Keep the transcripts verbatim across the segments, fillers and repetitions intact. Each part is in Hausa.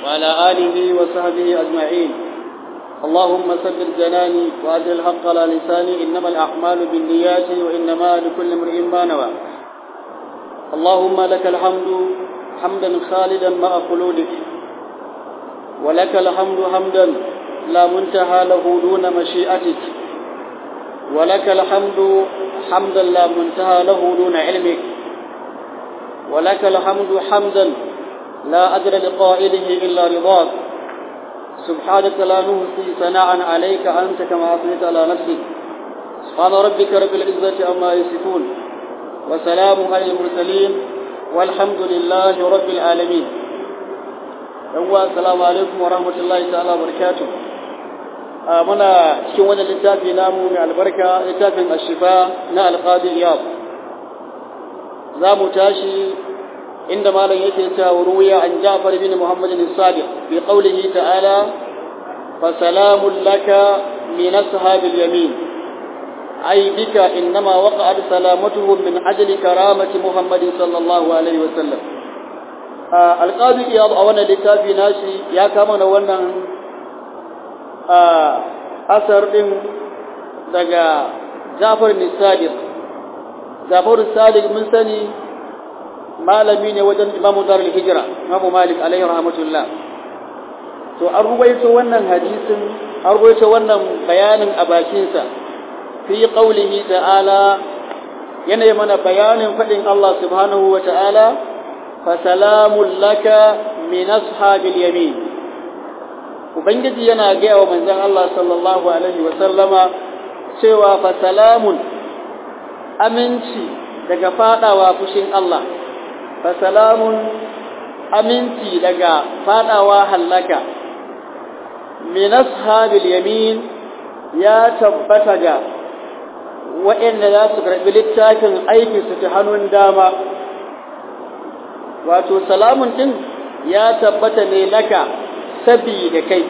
وعلى آله وصحبه أجمعين. اللهم ثبت جناني وأجل الحق على لساني، إنما الأعمال بالنيات وإنما لكل امرئ ما نوى. اللهم لك الحمد حمدا خالدا مع خلودك، ولك الحمد حمدا لا منتهى له دون مشيئتك، ولك الحمد حمدا لا منتهى له دون علمك، ولك الحمد حمدا لا أجر لقائله إلا رضاك. سبحانك لا نحصي ثناء عليك أنت كما أثنيت على نفسك. سبحان ربك رب العزة عما يصفون وسلام على المرسلين والحمد لله رب العالمين. السلام عليكم ورحمة الله تعالى وبركاته. muna cikin wannan littafi namu mai albarka, littafin Ashifa na Al-Qadi Iyad. Za mu tashi inda malam yake cewa ruwiya an Ja'far bin Muhammad as-Sadiq bi qawlihi ta'ala fa salamun laka min ashabil yamin, ay bika innama waqa'at salamatuhum min ajli karamati Muhammad sallallahu alaihi wa sallam. Al-Qadi Iyad a wannan littafi nashi ya kama na wannan asar din daga Ja'far bin Sadiq. Ja'far bin Sadiq mun sani malami ne wajen Imam Darul Hijra, Imam Malik alaihi rahmatullah. To an ruwaito wannan hadisin, an ruwaito wannan bayanin a bakinsa fi qaulihi ta'ala, yana mana bayanin fadin Allah subhanahu wa ta'ala fa salamun laka min ashabil yamin. Ubangiji yana gaya wa manzon Allah sallallahu alaihi wa sallama cewa fa salamun, aminci daga fadawa fushin Allah, fa salamun, aminci daga fadawa halaka, min ashabil yamin, ya tabbata ga waɗanda za su karɓi littafin aikinsu ta hannun dama. Wato salamun din ya tabbata ne laka, sabida kai.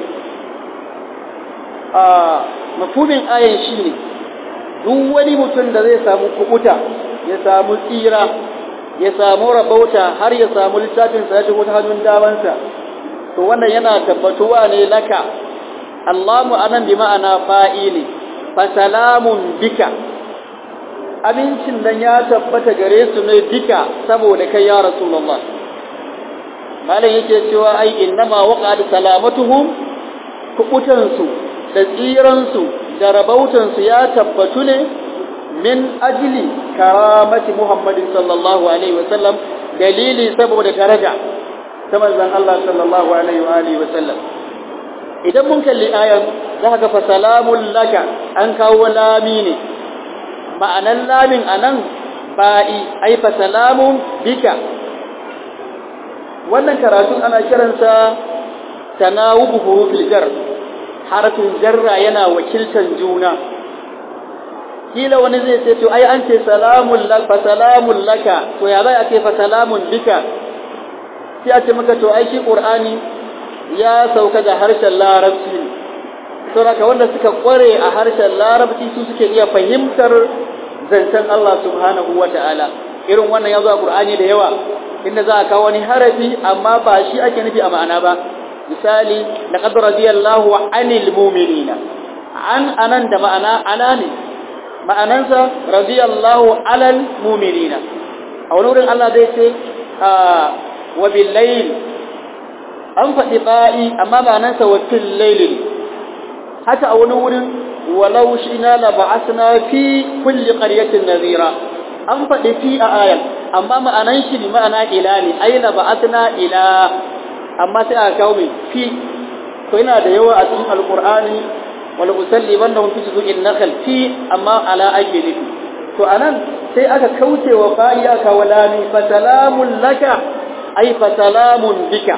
a mafhumin ayan shine duk wani mutum da zai samu kubuta, ya samu tsira, ya samu rabauta, har ya samu littafin sa ya shigo ta hannun damansa, to wannan yana tabbatuwa ne laka. Allahu anan bi ma'ana fa'ili, fa salamun bika, amincin nan ya tabbata gare su ne bika, saboda kai ya Rasulullah. Malam yake cewa ai innama waqa'at salamatuhum, kubutansu da tsiransu da rabautansu ya tabbatu ne min ajli karamati Muhammadin sallallahu alaihi wasallam, dalili saboda daraja ta manzon Allah sallallahu alaihi wa alihi wasallam. Idan mun kalli ayan za ka fa salamun laka, an kawo lami ne, ma'anan lamin anan ba'i, ai fa salamun bika. Wannan karatun ana kiransa tanawubu hurufil jar, harafin jarra yana wakiltan juna. Kila wani zai ce to ai an ce salamun laka, fa salamun laka, to ya bai ake fa salamun bika? Sai a ce maka to ai shi Qur'ani ya sauka da harshen Larabci, to haka wanda suka kware a harshen Larabci su suke iya fahimtar zancen Allah subhanahu wata'ala. Irin wannan ya zo a Qur'ani da yawa, inda za a kawo wani harafi amma ba shi ake nufi a ma'ana ba. Misali, laqad radiyallahu 'anil mu'minina, an anan da ma'ana ana ne, ma'anansa radiyallahu 'alal mu'minina. A wani wurin Allah zai ce wa bil layl, an faɗi ba'i amma ma'anansa wa fil layl. Haka a wani wurin walau shina la ba'athna fi kulli qaryatin nadhira, an faɗi fi a ayan amma ma'anan shi ne ma'ana ila ne, aina ba'athna ila, amma sai aka kawo mai fi. To yana da yawa a cikin alqur'ani, wala usalli bannahum fi suduqin nakhl, fi amma ala ake nufi. To anan sai aka kauce wa fa'i aka walani, fa salamun laka, ai fa salamun bika.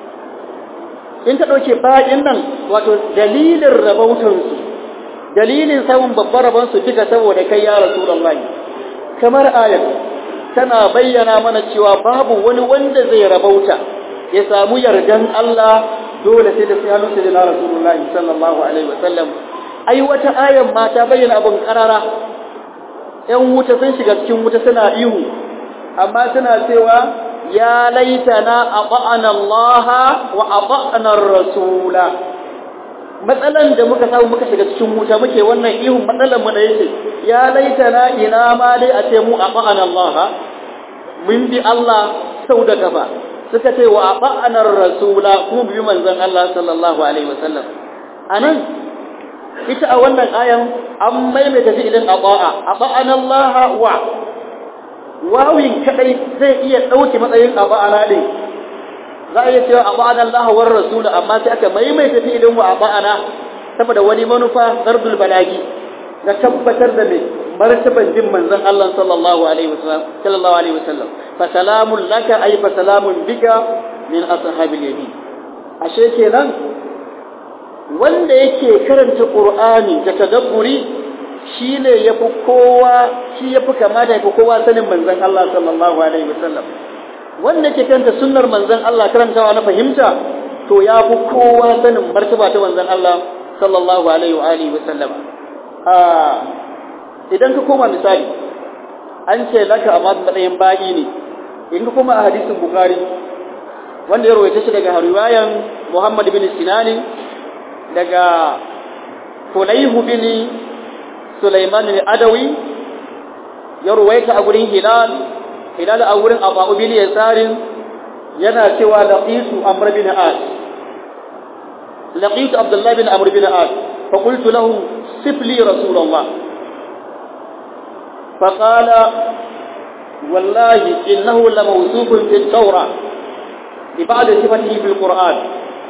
In ta dauke fa'in nan wato dalilin rabautansu, dalilin samun babbar rabonsu duka saboda kai ya Rasulullahi. Kamar ayat tana bayyana mana cewa babu wani wanda zai rabauta ya samu yardan Allah dole sai da sai hannun sai da Rasulullahi sallallahu alaihi wasallam. Ai wata ayan ma ta bayyana abin karara, ‘yan wuta sun shiga cikin wuta suna ihu, amma suna cewa ya laitana ata'ana Allah wa ata'na ar-rasula. Matsalan da muka samu muka shiga cikin wuta muke wannan ihun matsalan mu da yake ya laitana ina ma dai a ce mu ata'ana Allah mun bi Allah sau da gaba suka ce wa ata'na ar-rasula kuma bi manzon Allah sallallahu alaihi wasallam. Anan ita a wannan ayan an maimaita fi'ilin ata'a ata'ana Allah wa wawin kadai zai iya dauke matsayin ata'ana din za a iya cewa ata'ana Allah war rasul amma sai aka maimaita fi'ilin wa ata'ana saboda wani manufa dardul balagi da tabbatar da me martaban din manzon Allah sallallahu alaihi wasallam sallallahu alaihi wasallam fa salamun laka ay fa salamun bika min ashabil yamin. Ashe kenan wanda yake karanta Qur'ani da tadabburi shine yafi kowa shi yafi kamata yafi kowa sanin manzon Allah sallallahu alaihi wasallam. Wanda yake karanta sunnar manzon Allah karantawa na fahimta to yafi kowa sanin martaba ta manzon Allah sallallahu alaihi wa alihi wasallam. Ah idan ka koma misali an ce laka amma matsayin ba'i ne in ka koma a hadisin Bukhari wanda ya rawaita shi daga riwayan Muhammad bin Sinani daga Fulayhu bin Sulaiman al-Adawi ya ruwaita a gurin Hilal Hilal a gurin Abu bin Yasarin yana cewa laqitu Amr bin As laqitu Abdullah bin Amr bin As fa qultu lahu sifli Rasulullah fa qala wallahi innahu lamawsufun fi at-Tawrah bi ba'd sifatihi bil Qur'an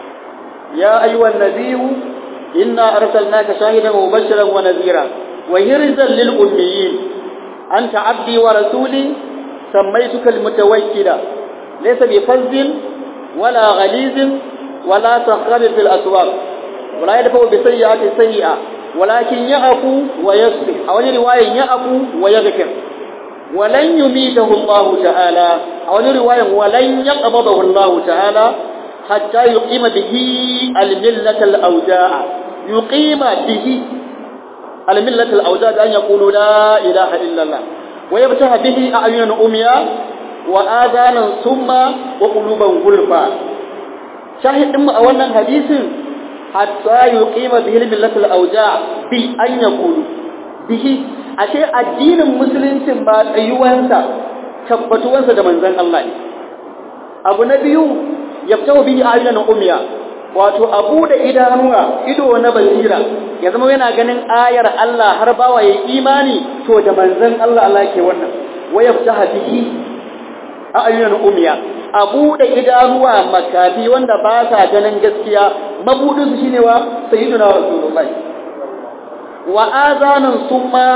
يا أيها النبي إنا أرسلناك شاهدا ومبشرا ونذيرا وهرزا للأميين أنت عبدي ورسولي سميتك المتوكل ليس بفز ولا غليظ ولا صخر في الأسواق ولا يدفع بسيئة سيئة ولكن يعفو ويصفح أو رواية يعفو ويغفر ولن يميته الله تعالى أو رواية ولن يقبضه الله تعالى حتى يقيم به الملة الأوجاع يقيم به الملة الأوجاع أن يقولوا لا إله إلا الله ويفتح به أعين أميا وآذانا سما وقلوبا غلفا شاهد أم أولا حديث حتى يقيم به الملة الأوجاع بأن يقولوا به أشياء الدين المسلم سنبات أيوانسا كبتوانسا دمنزان الله أبو نبيو yabtahu bihi ayyan umya wato abu da idanuwa ido na basira ya zama yana ganin ayar Allah har bawa yayi imani to da manzon Allah Allah ke wannan wayabtahu bihi ayyan umya abu da idanuwa makafi wanda ba sa ganin gaskiya mabudin su shine wa sayyiduna rasulullahi wa azanan summa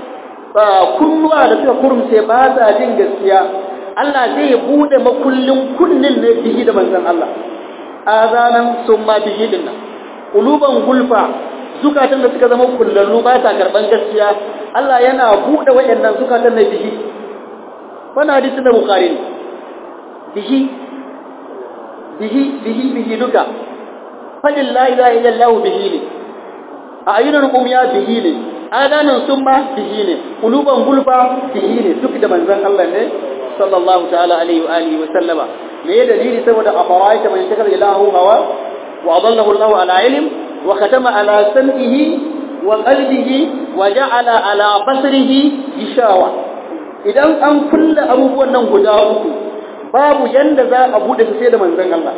kunnuwa da suka kurumce ba sa jin gaskiya Allah zai bude makullin kunnin ne bihi da manzon Allah azanan summa bihi dinnan quluban gulfa zukatan da suka zama kullallu ba ta karban gaskiya Allah yana bude wayannan zukatan ne bihi wannan hadisi na Bukhari bihi bihi bihi bihi duka fadin la ilaha illallah bihi ne ayunun umya bihi ne azanan summa bihi ne quluban gulfa bihi ne duk da manzon Allah ne sallallahu ta'ala alaihi wa alihi wa sallama me ya dalili saboda afaraita man shakara ilahu hawa wa adallahu Allahu ala ilm wa khatama ala sam'ihi wa qalbihi wa ja'ala ala basarihi gishawa idan an kulle abubuwan nan guda uku babu yanda za a bude su sai da manzon Allah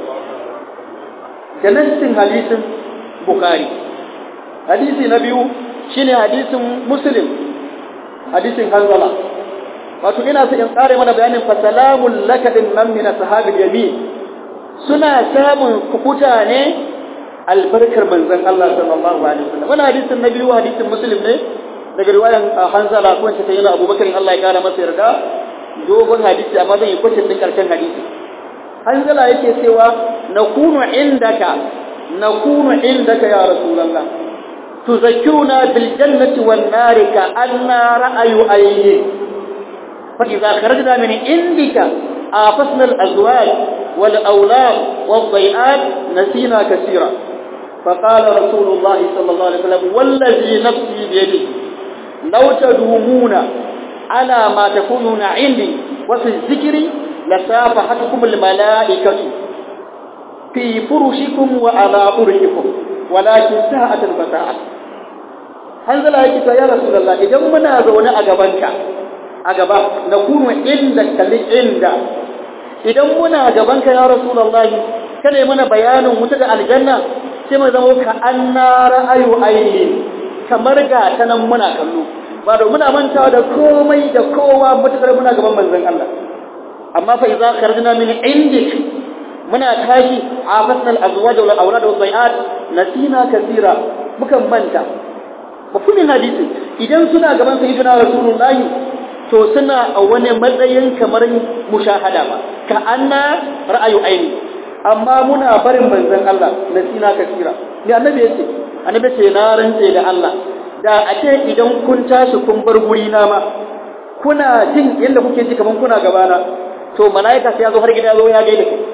da nassin hadisin Bukhari hadisi na biyu shine hadisin Muslim hadisin Hanzala wato ina so in tsare mana bayanin fa salamul laka din nan min ashabil yamin suna samun kukuta ne albarkar manzon Allah sallallahu alaihi wasallam wannan hadisin nabi wa hadisin muslim ne daga riwayan Hanzala ko ta sayyidina Abubakar Allah ya kara masa yarda dogon hadisi amma zan yi kwacin din karshen hadisi Hanzala yake cewa nakunu indaka nakunu indaka ya rasulullah tuzakkiruna bil jannati wan nari ka anna ra'ayu ayyi فإذا خرجنا من عندك آفسنا الأزواج والأولاد والضيئات نسينا كثيرا فقال رسول الله صلى الله عليه وسلم والذي نفسي بيده لو تدومون على ما تكونون عندي وفي الذكر la safahatkum al malaikatu fi furushikum wa ala urhikum walakin sa'at al fasa'a. Hanzala yake ta ya rasulullah idan muna zaune a gabanka a gaba na kunu inda kalli inda idan muna gabanka ya rasulullah kada mana bayanin wuta da aljanna sai mu zama ka anna ra'ayu aini kamar ga tanan muna kallo ba da muna mantawa da komai da kowa mutakar muna gaban manzon Allah. Amma fa idza kharajna min indik muna tashi afatna al-azwaj wal awlad wal bai'at nasina kaseera mukan manta mafhumin hadisi idan suna gaban sayyidina rasulullahi to suna a wani matsayin kamar mushahada ba ka anna ra'ayu aini amma muna barin manzon Allah nasina kaseera ni annabi yace annabi ce na rantse da Allah da ake idan kun tashi kun bar guri na ma kuna jin yanda kuke ji kaman kuna gabana to malaika sai ya zo har gida zo ya gaida kai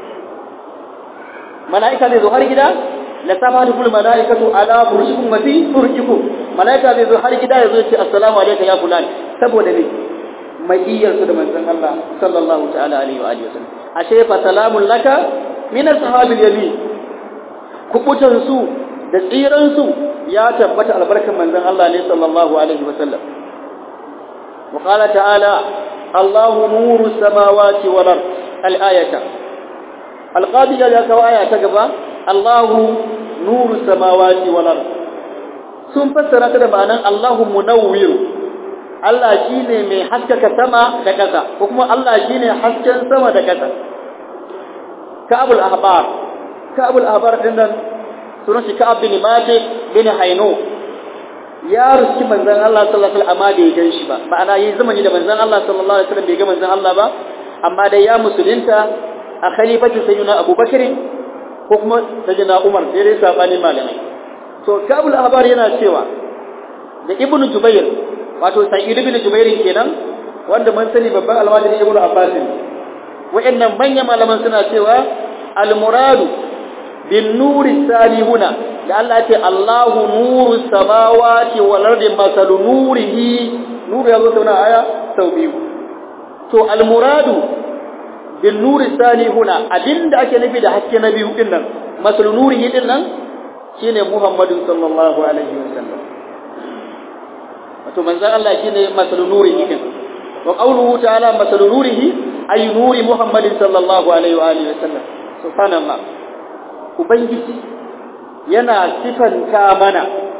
malaika zai zo har gida la tabatul malaikatu ala furshikum wa fi furjikum malaika zai zo har gida ya zo ya ce assalamu alayka ya fulan saboda me maiyar su da manzon Allah sallallahu ta'ala alaihi wa alihi wasallam ashe fa salamun laka min ashabil yamin kubutan su da tsiran su ya tabbata albarkan manzon Allah ne sallallahu alaihi wasallam. Wa qala ta'ala Allahu nuru samawati wal ard al-ayata al-qadi ya kawo aya ta gaba Allahu nuru samawati wal ard sun fassara ta da ma'anan Allahu munawwir Allah shine mai haskaka sama da ƙasa ko kuma Allah shine hasken sama da ƙasa. Ka'abul ahbar Ka'abul ahbar din nan sunan shi Ka'ab bin Malik bin Hayno ya ruski manzon Allah sallallahu alaihi wasallam amma bai gan shi ba ma'ana yayin zamani da manzon Allah sallallahu alaihi wasallam bai ga manzon Allah ba amma dai ya musulunta a khalifatu sayyidina Abu Bakr ko kuma sayyidina Umar sai dai sabani malamai. To Ka'abul ahbar yana cewa da Ibn Jubair wato Sa'id ibn Jubair kenan wanda mun sani babban almajiri Ibn Abbas wa'annan manyan malaman suna cewa al-muradu bin nuri salihuna da Allah ce Allahu nuru samawati wal ardi masalu nurihi nuru yazo ta aya sau biyu. To al muradu bin nuri salihuna abinda ake nufi da haske na biyu din nan masalu nurihi din nan shine Muhammadu sallallahu alaihi wasallam. Wato manzon Allah shine masalu nurihi din wa qawluhu ta'ala masalu nurihi ay nuri Muhammadin sallallahu alaihi wa alihi wasallam. Subhanallah. Ubangiji yana sifanta mana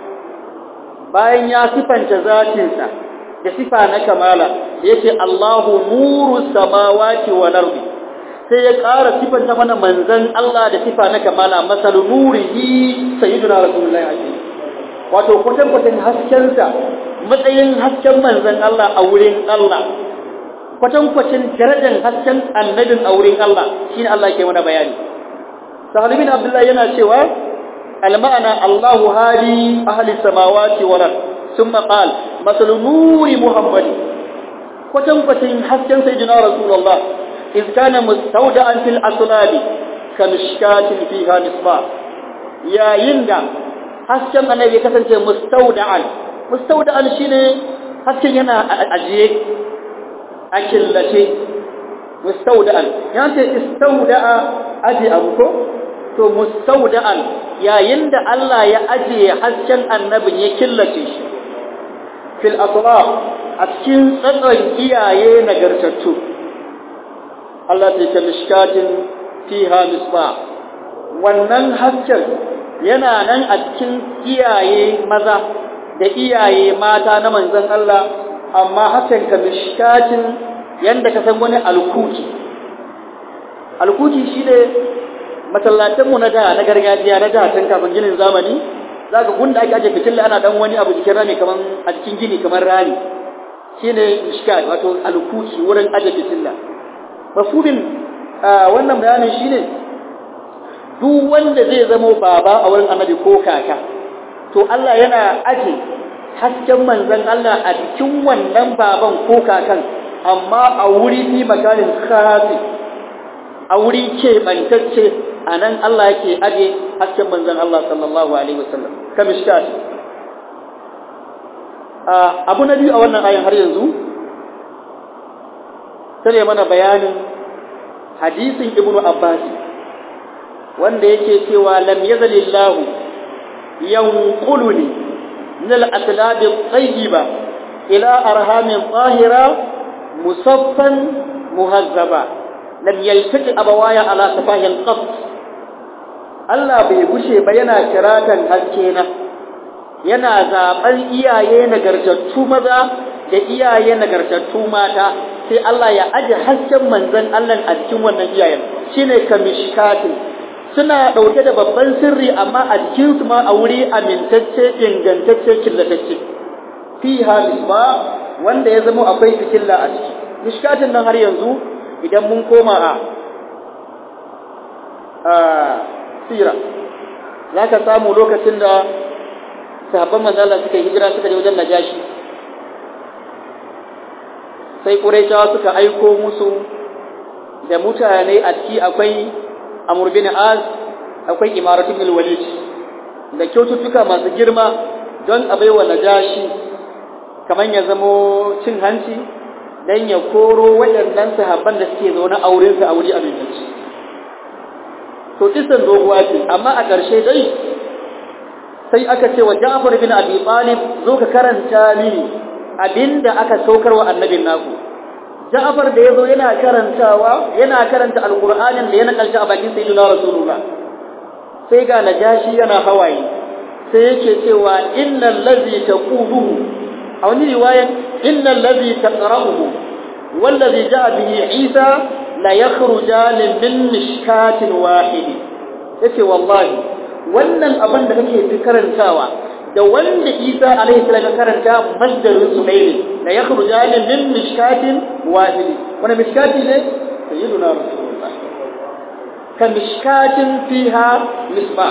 bayan ya sifanta zatinsa da sifa na kamala yace Allahu nuru samawati wal ardi sai ya ƙara sifanta mana manzon Allah da sifa na kamala masalu nurihi sayyidina rasulullahi alaihi wato kwatan kwatan haskensa matsayin hasken manzon Allah a wurin Allah kwatan kwatan darajar hasken annabin a wurin Allah shine Allah yake mana bayani. Sahal bin Abdullah yana cewa al-ma'ana Allahu hadi ahli samawati wal ard thumma qala masalu nuri Muhammad kwatan kwatan hasken sayyidina Rasulullah iz kana mustawda'an fil aslab kamishkatin fiha misbah yayin da hasken annabi kasance mustawda'an mustawda'an shine hasken yana ajiye a killace mustawda'an yace istawda'a aji abu ko to mustawda'an yayin da Allah ya ajiye hasken annabin ya killace shi fil atraf a cikin tsatson iyaye nagartattu Allah ta ce mishkatin fiha misbah wannan hasken yana nan a cikin iyaye maza da iyaye mata na manzon Allah amma hasken ka mishkatin yanda ka san wani alkuki alkuki shine masallatan mu na da na gargajiya na da tun kafin ginin zamani zaka gunda ake aje fitilla ana dan wani abu cikin rami kaman a cikin gini kamar rami shine mishkat wato alkuki wurin aje fitilla mafhumin wannan bayanin shine duk wanda zai zama baba a wurin annabi ko kaka to Allah yana aje hasken manzon Allah a cikin wannan baban ko kakan amma a wuri fi makanin khasi a wuri ke bantacce anan Allah yake aje hasken manzon Allah sallallahu alaihi wasallam kamishkat abu nabi a wannan ayan har yanzu sai mana bayanin hadisin ibnu abbas wanda yake cewa lam yazalillahu yanquluni min al-aslab at-tayyiba ila arhamin tahira musaffan muhazzaba lam yaltaqi abawaya ala safahin qat Allah bai gushe ba yana kiratan haske na yana zaben iyaye nagartattu maza da iyaye nagartattu mata sai Allah ya aje hasken manzon Allah a cikin wannan iyayen shine kamishkatin suna dauke da babban sirri amma a cikin su ma a wuri amintacce ingantacce killatacce fiha misba wanda ya zama akwai fitilla a ciki mishkatin nan har yanzu idan mun koma a a sira zaka samu lokacin da sahabban manzon Allah suka hijira suka je wajen Najashi sai Quraishawa suka aiko musu da mutane a ciki akwai Amr bin Az akwai Imarat ibn al-Walid da kyaututtuka masu girma don a baiwa Najashi kaman ya zamo cin hanci dan ya koro waɗannan sahabban da suke zaune auren su a wuri abinci to kisan doguwa ce amma a ƙarshe dai sai aka ce wa Ja'far bin Abi Talib zo ka karanta mini abinda aka saukarwa annabin naku Ja'far da yazo yana karantawa yana karanta alqur'anin da yana kalta a bakin sayyidina rasulullah sai ga Najashi yana hawaye sai yake cewa innal ladhi taquluhu a wani riwayan innal ladhi taqra'uhu wal ladhi ja'a bihi Isa la yakhrujan min mishkatin wahid yace wallahi wannan abin da kake karantawa da wanda Isa alaihi salam karanta masdarin su ne la yakhrujan min mishkatin wahid wannan mishkati ne sayyiduna rasulullah kan mishkatin fiha misbah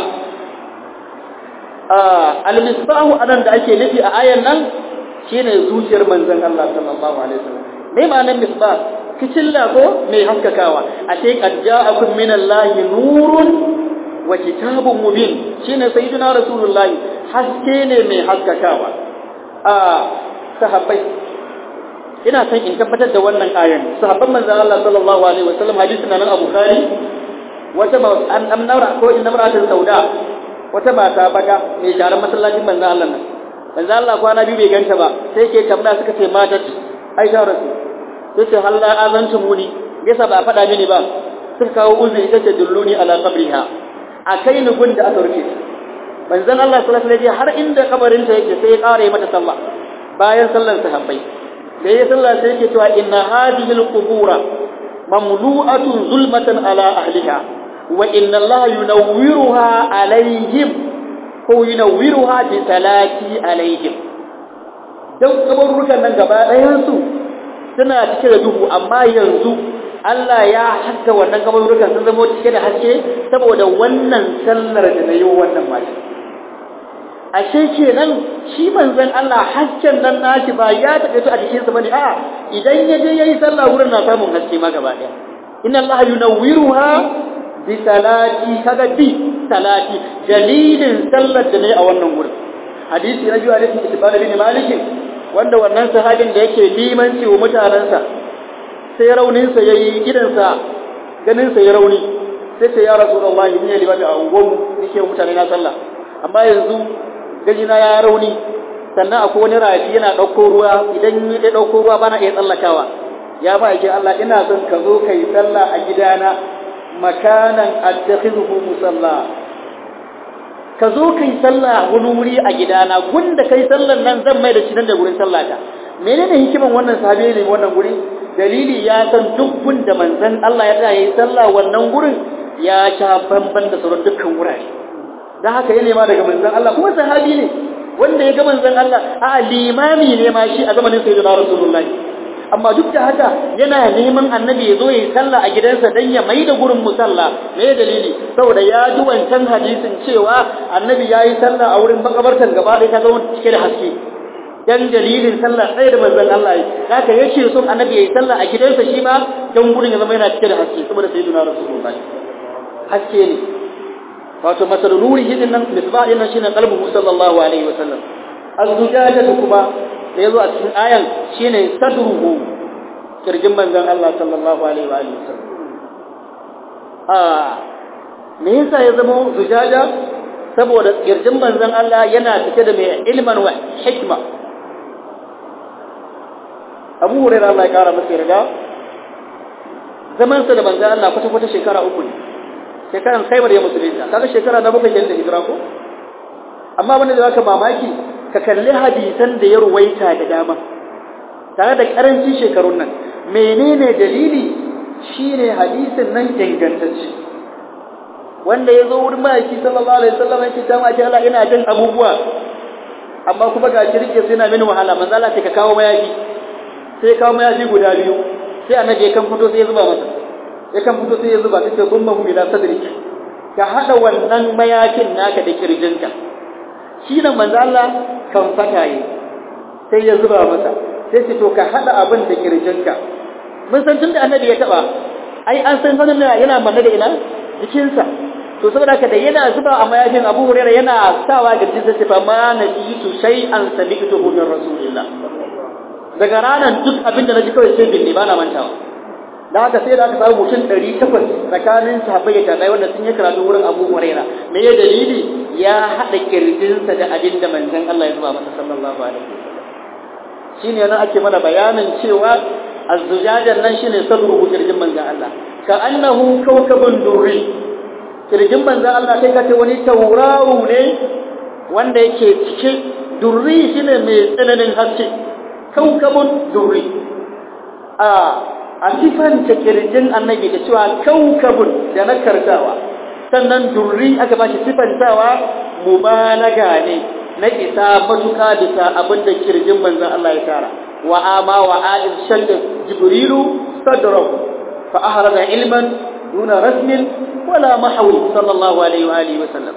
ah al-misbah anan da ake nufi a ayan nan shine zuciyar manzon Allah sallallahu alaihi wasallam me ma'anar misbah kicilla ko mai haskakawa a sai qad ja'akum minallahi nurun wa kitabun mubin shine sayyidina rasulullah haske ne mai haskakawa a sahabbai ina son in tabbatar da wannan ayan sahabban manzon Allah sallallahu alaihi wasallam hadisin nan Abu Bukhari wata an amnara ko in namratin sauda wata mata baka mai jaran masallacin manzon Allah nan manzon Allah kwana biyu bai ganta ba sai ke tambaya suka ce mata ai ta rasu sai ce halla azantumuni yasa ba faɗa mini ba suka kawo uzuri tace dulluni ala qabriha akai ni gunda aka rufe manzon Allah sallallahu alaihi wasallam har inda kabarin ta yake sai ya kare mata sallah bayan sallar sahabbai da ya sallah sai yake cewa inna hadhihi alqubura mamlu'atun zulmatan ala ahliha wa inna Allah yunawwiruha alaihim ko yunawwiruha bi salati alaihim dan kabarurukan nan gaba ɗayan su suna cike da duhu amma yanzu Allah ya haska wannan kabarurukan sun zama cike da haske saboda wannan sallar da nayi wannan mashi ashe kenan shi manzon Allah hasken nan nashi ba ya tabe su a jikin sa bane a idan yaje yayi sallah wurin na samun haske ma gaba daya inna Allah yunawwiruha bi salati kaga bi salati dalilin sallar da nayi a wannan wurin hadisi na biyu hadisi Ibn bin Malik wanda wannan sahabin da yake limanci wa mutanansa sai rauninsa yayi gidansa ganinsa ya rauni sai ce ya rasulullahi ni ne limami a unguwar nake mutane na sallah amma yanzu gajina ya rauni sannan akwai wani rafi yana dauko ruwa idan ya dauko ruwa bana iya tsallakawa ya ba yake Allah ina son ka zo kai sallah a gidana makanan attakhidhu musalla ka zo kai sallah wani wuri a gidana gunda kai sallan nan zan mai da shi nan da gurin sallata menene hikiman wannan sahabi ne wannan guri dalili ya san duk gunda manzon Allah ya tsaya yi sallah wannan gurin ya sha bamban da sauran dukkan wurare dan haka ya nema daga manzon Allah kuma sahabi ne wanda ya ga manzon Allah a limami ne ma shi a zamanin sayyidina rasulullahi amma duk da haka yana neman annabi ya zo yi sallah a gidansa dan ya maida gurin musalla me dalili saboda ya ji wancan hadisin cewa annabi yayi sallah a wurin makabartan gaba da ta zama cike da haske dan dalilin sallah sai da manzon Allah yi haka yake so annabi yayi sallah a gidansa shi ma dan gurin ya zama yana cike da haske saboda sayyidina rasulullahi haske ne wato masalul nuri hidin nan misbah din nan shine qalbu sallallahu alaihi wasallam az-zujajatu kuma da yazo a cikin ayan shine sadruhu kirjin manzon Allah sallallahu alaihi wa alihi wasallam a me yasa ya zama zujaja saboda kirjin manzon Allah yana cike da mai ilman wa hikma. Abu Hurairah Allah ya kara masa yarda zaman sa da manzon Allah kwata kwata shekara uku ne, shekaran Khaybar ya musulunta, kaga shekara na bakwai kenan da hijira ko. Amma wanda da zaka mamaki ka kalli hadisan da ya ruwaita da dama tare da karancin shekarun nan. Menene dalili? Shine hadisin nan ingantacce wanda ya zo wurin ma'aiki sallallahu alaihi wasallam yake ta ma Allah ina jin abubuwa amma kuma ga shirke sai na mini wahala. manzo Allah sai ka kawo mayafi, sai kawo mayafi guda biyu, sai annabi kan fito sai ya zuba masa, ya kan fito sai ya zuba sai gumma hu ila sadri, ka hada wannan mayafin naka da kirjinka. shi nan manzo Allah kan fataye sai ya zuba masa, sai ce to ka hada abin da kirjinka. mun san tunda annabi ya taba ai an san sanin yana manne da ina jikinsa, to saboda haka da yana zuba a mayafin Abu Hurairah yana sawa ga jikinsa sai fa ma najitu shay'an sami'tu min rasulillah. daga ranan duk abin da naji kawai sai bin ba na mantawa. da haka sai da aka samu mutum ɗari takwas tsakanin sahabbai da tabi'ai wanda sun yi karatu wurin Abu Hurairah. me ya dalili? ya hada kirjinsa da abin da manzon Allah ya zuba masa sallallahu alaihi wasallam. shine nan ake mana bayanin cewa azzujajan nan shine sadruhu kirjin manzon Allah, ka annahu kawkabun durri. kirjin manzon Allah kai kace wani tauraro ne wanda yake cike, durri shine mai tsananin haske, kawkabun durri. a a sifan ta kirjin annabi da cewa kawkabun da na kartawa, sannan durri aka bashi sifantawa mubalaga ne na isa matuka bisa abinda kirjin manzon Allah ya tara. wa ama wa adil shadda jibrilu sadrahu fa ahraza ilman duna rasmin wala mahwi sallallahu alaihi wa alihi wa sallam.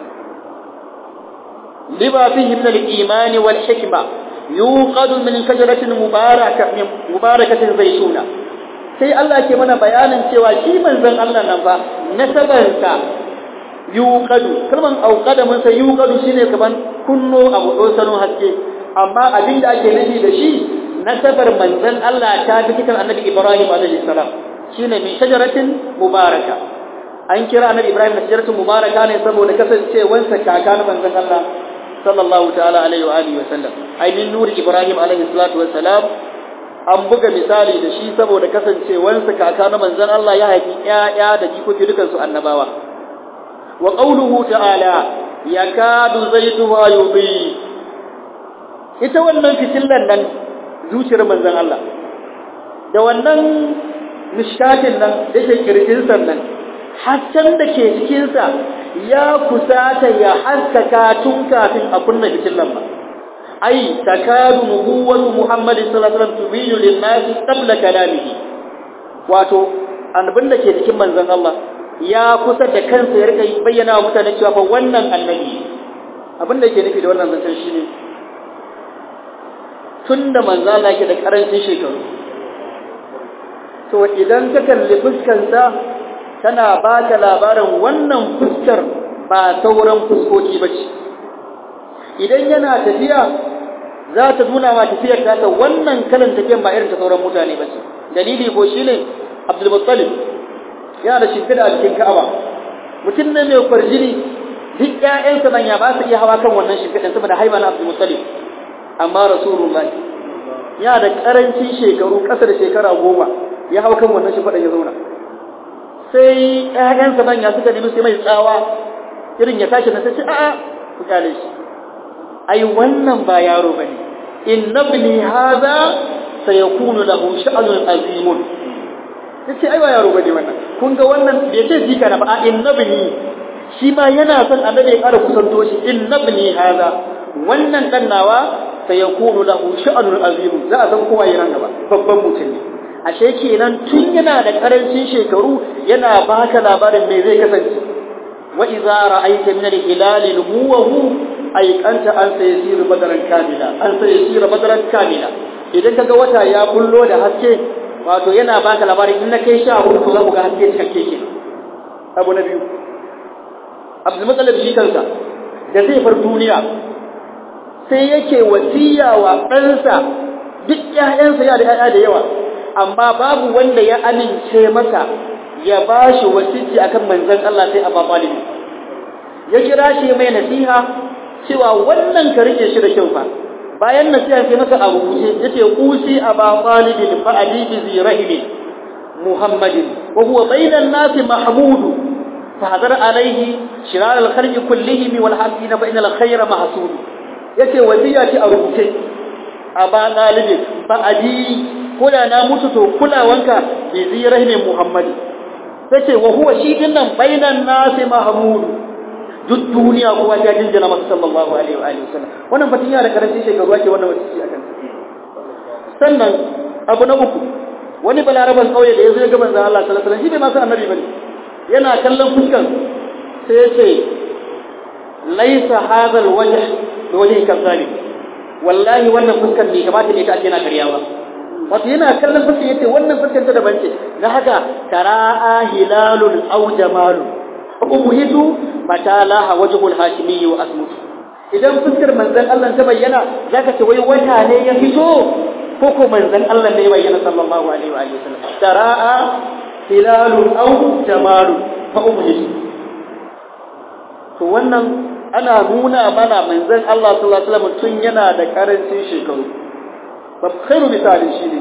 lima fihi min al-iman wal hikma yuqad min shajaratin mubarakatin mubarakatin zaytuna. sai Allah ke mana bayanin cewa shi manzon Allah nan fa nasabansa yuqadu, kalman auqada mun sai yuqadu shine kaman kunno abu dosanon haske, amma abin da ake nufi da shi nasabar manzon Allah ta fi kitan annabi Ibrahim alaihi salam, shine min shajaratin mubaraka. an kira annabi Ibrahim da shajaratin mubaraka ne saboda kasancewansa kaka na manzon Allah sallallahu ta'ala alaihi wa alihi wa sallam. ai min nuri Ibrahim alaihi salatu wa salam, an buga misali da shi saboda kasancewansa kaka na manzon Allah ya haifi ƴaƴa da jikoki dukan su annabawa. wa qawluhu ta'ala yakadu zaytuha yudhi, ita wannan fitillan nan zuciyar manzon Allah da wannan mishkatin nan da ke kirjin sannan hasken da ke cikin sa ya kusata ya haskaka tun kafin a kunna fitillan ba. ai takadu nubuwwatu Muhammad sallallahu alaihi wasallam tubiyu lin-nasi qabla kalamihi, wato annabin da ke cikin manzon Allah ya kusa da kansa ya rika bayyana wa mutane cewa fa wannan annabi. abin da yake nufi da wannan zancen shine tunda manzo Allah yake da karancin shekaru, to idan ka kalli fuskar sa tana ba ta labarin wannan fuskar ba sauran fuskoki bace. idan yana tafiya za ta nuna ma tafiyar ta ta wannan kalan tafiyan ba irin ta sauran mutane bace. dalili ko shine Abdul Muttalib yana da shimfiɗa a cikin Ka'aba, mutum ne mai farjini, duk ƴaƴansa ban ya ba su iya hawa kan wannan shimfiɗan saboda haiba na Abdul Muttalib. amma Rasulullahi yana da karancin shekaru, ƙasa da shekara goma, ya hau kan wannan shimfiɗan ya zauna. sai ƴaƴansa ban ya suka nemi sai mai tsawa irin ya tashi na sai a'a ku kale shi, ai wannan ba yaro bane, inna ibni hadha sayakunu lahu sha'nun azimun. yace ai ba yaro bane wannan, kun ga wannan bai ce jika na ba, inna ibni shi ma yana son annabi ya ƙara kusanto shi. inna ibni hadha, wannan dan nawa sayakunu lahu sha'nun azimun, za a san kowa yana gaba, babban mutum ne. ashe kenan tun yana da karancin shekaru yana baka labarin me zai kasance. wa idza ra'aita min al-hilali numuhu ay anta an sayasiru badaran kamila, an sayasiru badaran kamila. idan kaga wata ya bullo da haske, wato yana baka labarin in na kai sha hudu to za ku ga haske cikakke ke. abu na biyu, Abdul Muttalib shi kansa da zai bar duniya sai yake wasiya wa ɗansa, duk ƴaƴansa ya da ƴaƴa da yawa, amma babu wanda ya amince masa ya bashi wasiyyi akan manzon Allah sai Abu Talib ya kira shi mai nasiha cewa wannan ka rike shi da kyau fa bayan nasiha sai masa abu ce yace qusi Abu Talib fa adibi zi rahimi Muhammadin wa huwa bainan nasi mahmud fahadar alaihi shirar al-khalqi kullihim wal hasin fa inal khayra mahsud yace wasiya ce a rubuce Abu Talib fa adi kula na mutu to kulawanka bi zi rahimi Muhammad sace wa huwa shi dinnan bainan nasi mahmud duk duniya kowa ta jinjina masa sallallahu alaihi wa alihi wasallam wannan fatin ya da karanci shekaru ake wannan wasiki akan sannan abu na uku wani balaraban kauye da yazo ya ga manzon Allah sallallahu alaihi wasallam shi bai ma san annabi bane yana kallon fuskan sai yace laisa hadha alwajh bi wajhi kadhalik wallahi wannan fuskan bai kamata ne ta ake na karyawa wato yana kallon fuskan yace wannan fuskan ta daban ce dan haka tara'a hilalun aw jamalun ubuhitu matalaha wajhul hashimi wa asmut idan fuskar manzon Allah ta bayyana zaka ce wai wata ne ya fito ko ko manzon Allah ne ya bayyana sallallahu alaihi wa alihi wasallam tara'a hilalun aw jamalun fa ubuhitu to wannan ana nuna mana manzon Allah sallallahu alaihi wasallam tun yana da karancin shekaru fa khairu misali shine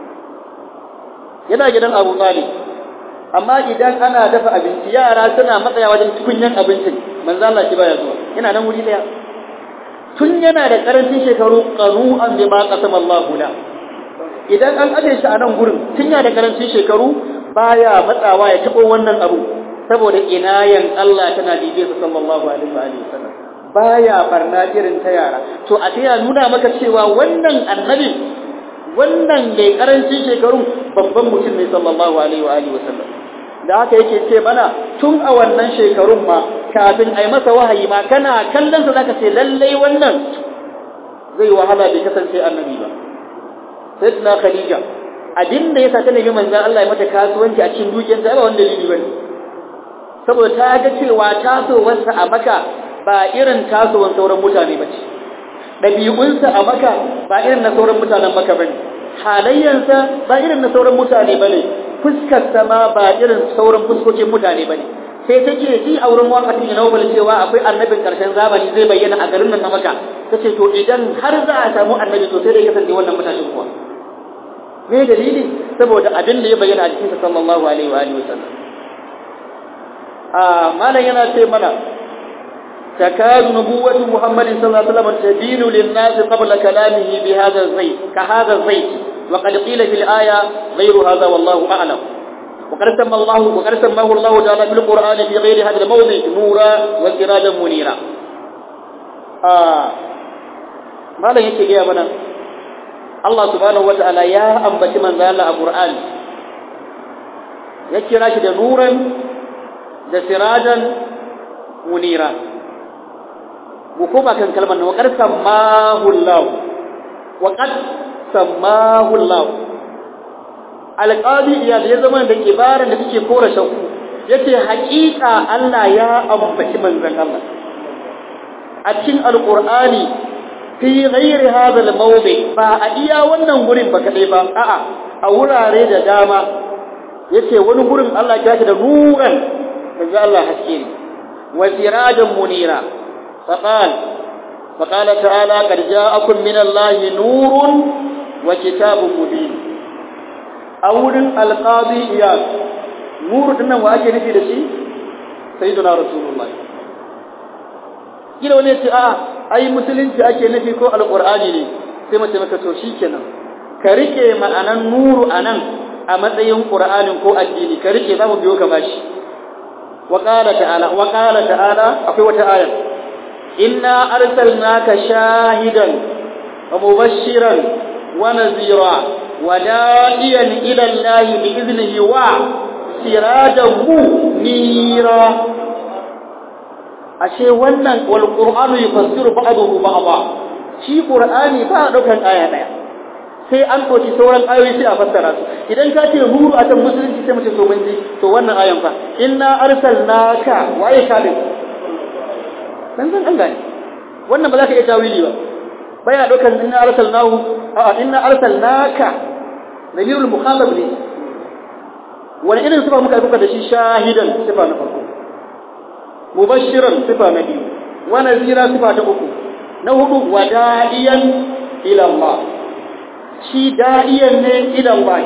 yana gidan Abu Talib amma idan ana dafa abinci yara suna matsaya wajen tukunyan abincin manzo Allah shi baya zuwa yana nan wuri daya tun yana da karancin shekaru qaru'an bima qasama Allahu la idan an aje shi a nan gurin tun yana da karancin shekaru baya matsawa ya tabo wannan abu saboda inayan Allah tana dibe sa sallallahu alaihi wa alihi wasallam baya barna irin ta yara to a taya nuna maka cewa wannan annabi wannan mai karancin shekaru babban mutum ne sallallahu alaihi wa alihi wasallam da haka yake ce mana tun a wannan shekarun ma kafin ai masa wahayi ma kana kallon sa zaka ce lalle wannan zai wahala bai kasance annabi ba sayyidina khadija abinda yasa ta nemi manzon Allah ya mata kasuwanci a cikin dukiyarta ba wanda dalili bane saboda ta ga cewa tasowarsa a Makka ba irin tasowar sauran mutane bace dabi'unsa a Makka ba irin na sauran mutanen Makka bane halayyansa ba irin na sauran mutane bane fuskarsa ma ba irin sauran fuskokin mutane bane sai take ji a wurin wakatin Nobel cewa akwai annabin karshen zamani zai bayyana a garin nan na Makka tace to idan har za a samu annabi to sai dai kasance wannan mutashin kuwa me dalili saboda abin da ya bayyana a cikin sallallahu alaihi wa alihi wasallam ah malan yana ce mana takadu nubuwwatu Muhammadin sallallahu alaihi wasallam tabinu lin-nas qabla kalamihi bi hadha az-zayt ka hadha az-zayt وقد قيل في الآية غير هذا والله أعلم وقد سمى الله وقد سماه الله تعالى في القرآن في غير هذا الموضع نورا وسراجا منيرا آه ما لا يكي يا بنا الله سبحانه وتعالى يا أنبت من ذال القرآن يكي راشد نورا وسراجا منيرا وكما كان كلمة وقد سماه الله وقد sammahu Allah alqadi ya da zaman da kibaran da take kora shauku yace haƙiƙa Allah ya ambaci manzon Allah a cikin alqur'ani fi ghairi hadha almawdi ba a iya wannan gurin ba kadai ba a'a a wurare da dama yace wani gurin Allah ya ce da nuran manzon Allah haske ne wa sirajan munira faqal فقال تعالى قد جاءكم من الله نور وكتاب مبين أولا القاضي إياد نور إنه وأكي نفي لشي سيدنا رسول الله كلا ونسي آه أي مسلم أكي نفي كو القرآن لي سيما سيما كتوشيكنا كريكي ما أنا نور أنا أما تيهم قرآن كو أجيني كريكي ذا مبيوك باشي وقال تعالى وقال تعالى أفوة آية إنا أرسلناك شاهدا ومبشرا ونذيرا وداعيا إلى الله بإذنه وسراجا منيرا ashe wannan wal qur'anu yufassiru ba'dahu ba'dha shi qur'ani ba daukan aya daya sai an doki sauran ayoyi sai a fassara su idan ka ce nuru a tan musulunci sai mutum to banji to wannan ayan fa inna arsalnaka wa ya kadin dan san Allah ne wannan ba za ka iya tawili ba baya daukan inna arsalnahu a inna arsalnaka nabiyul mukhatab ne wani irin sifa muka aiko da shi shahidan sifa na farko mubashiran sifa na biyu wa nazira sifa ta uku na hudu wa da'iyan ila Allah shi da'iyan ne ila Allah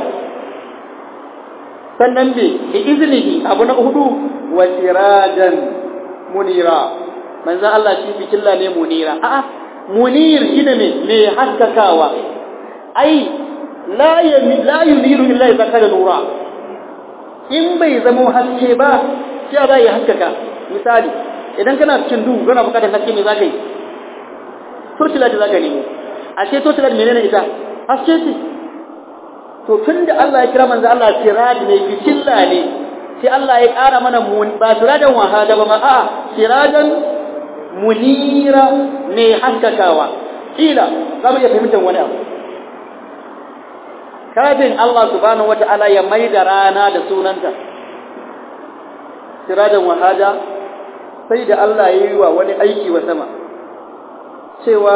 sannan bi bi iznihi abu na hudu wa sirajan munira manzo Allah shi fitilla ne munira a'a munir shine ne me haskakawa ai la yami la yuniru illa idza kana nura in bai zama haske ba sai ba ya haskaka misali idan kana cikin duhu kana bukatar haske me zaka yi torchlight zaka nemo a ce torchlight menene ita haske ce to tunda Allah ya kira manzo Allah siraj ne fitilla ne sai Allah ya ƙara mana ba sirajan wahada ba ma a sirajan munira ne haskakawa kila za mu iya fahimtar wani abu kafin Allah subhanahu wata'ala ya maida rana da sunanta sirajan wahada sai da Allah ya yi wa wani aiki wa sama cewa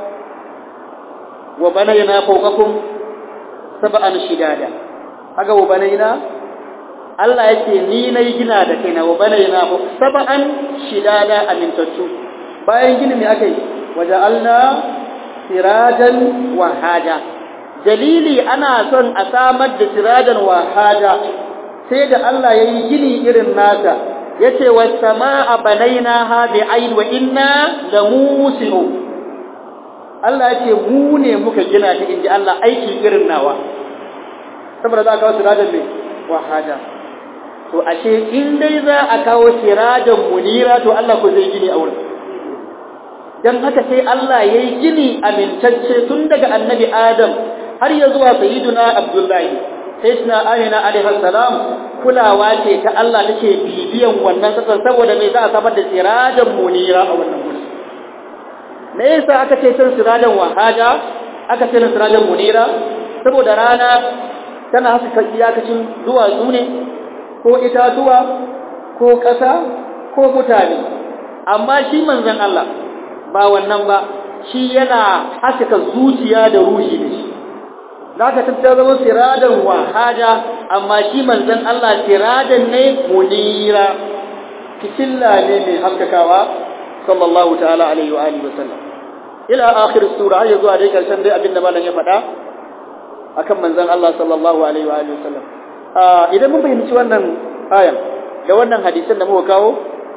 wa banayna fawqakum sab'an shidada haka wa banayna Allah yake ni nayi gina da kaina wa banayna sab'an shidada amintatu bayan gini ne akai waja'alna sirajan wahada dalili ana son a samar da sirajan wahada sai da Allah yayi gini irin nasa yace was samaa banaynaha bi'aid wa inna lamusi'u Allah yace mu ne muka gina ta inji Allah aiki irin nawa saboda za ka kawo sirajan ne wahada to ashe in dai za a kawo sirajan munira to Allah ko zai gini a wurin dan haka sai Allah yayi gini amintacce tun daga annabi Adam har ya zuwa sayyiduna Abdullahi sayyidina Amina alaihi salam kulawa ce ta Allah take bibiyan wannan sakan saboda me za a samar da sirajan munira a wannan wurin me yasa aka ce san sirajan wahada aka ce sirajan munira saboda rana tana haska iyakacin duwatsu ne ko itatuwa ko ƙasa ko mutane amma shi manzon Allah ba wannan ba shi yana haska zuciya da ruhi ne zaka tattara zama siradan wahada amma shi manzon Allah siradan ne munira kitilla ne mai haskakawa sallallahu ta'ala alaihi wa alihi wasallam ila akhir sura har zuwa dai karshen dai abinda malam ya faɗa akan manzon Allah sallallahu alaihi wa alihi wasallam idan mun fahimci wannan ayan da wannan hadisin da muka kawo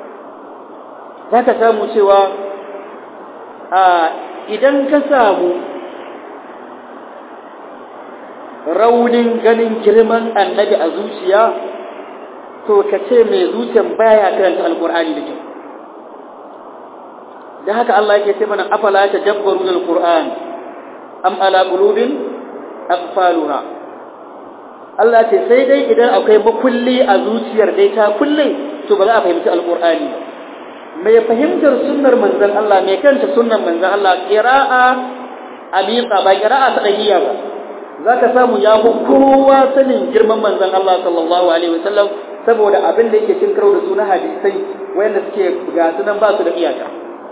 zaka samu cewa idan ka samu raunin ganin girman annabi a zuciya to ka ce mai zuciyan baya karanta alqur'ani da kyau da haka Allah yake ce mana afala tadabbaruna alqur'an am ala qulubin aqfaluha Allah ce sai dai idan akwai makulli a zuciyar dai ta kulle to ba za a fahimci alqur'ani mai fahimtar sunnar manzon Allah mai kanta sunnar manzon Allah qira'a amiqa ba qira'a sadaqiyya ba zaka samu ya fi kowa sanin girman manzon Allah sallallahu alaihi wasallam saboda abin da yake cin karo da sunan hadisai wanda suke ga sunan ba su da iyaka